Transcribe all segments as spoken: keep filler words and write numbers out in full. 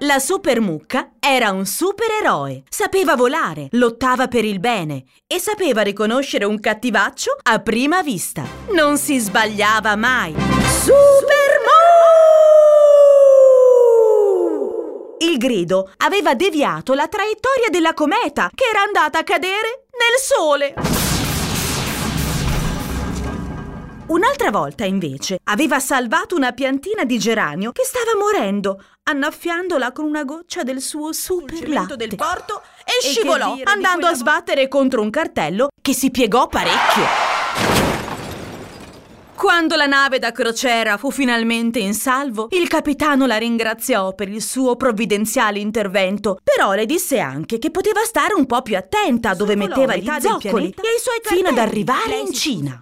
La supermucca era un supereroe. Sapeva volare, lottava per il bene e sapeva riconoscere un cattivaccio a prima vista. Non si sbagliava mai. Supermu! Il grido aveva deviato la traiettoria della cometa che era andata a cadere nel sole. Un'altra volta, invece, aveva salvato una piantina di geranio che stava morendo, annaffiandola con una goccia del suo super latte del porto e, e scivolò, andando a sbattere contro un cartello che si piegò parecchio. Quando la nave da crociera fu finalmente in salvo, il capitano la ringraziò per il suo provvidenziale intervento, però le disse anche che poteva stare un po' più attenta a dove metteva gli zoccoli e i suoi fino ad arrivare in Cina.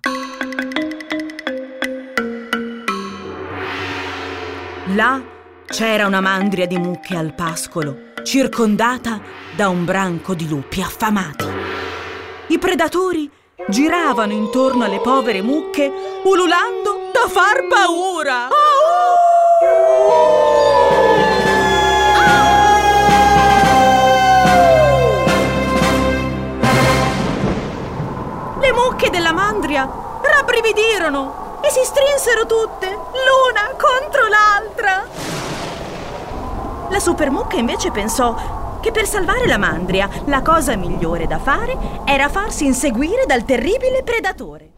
Là c'era una mandria di mucche al pascolo, circondata da un branco di lupi affamati. I predatori giravano intorno alle povere mucche, ululando da far paura. Le mucche della mandria rabbrividirono e si strinsero tutte, l'una contro l'altra. La supermucca invece pensò che per salvare la mandria la cosa migliore da fare era farsi inseguire dal terribile predatore.